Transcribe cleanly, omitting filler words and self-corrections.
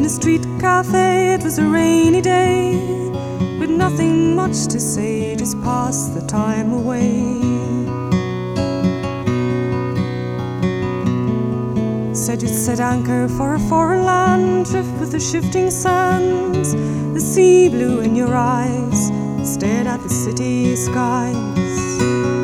a street cafe, it was a rainy day, with nothing much to say, just pass the time away. Said you'd set anchor for a foreign land, drift with the shifting sands, the sea blue in your eyes, stared at the city skies.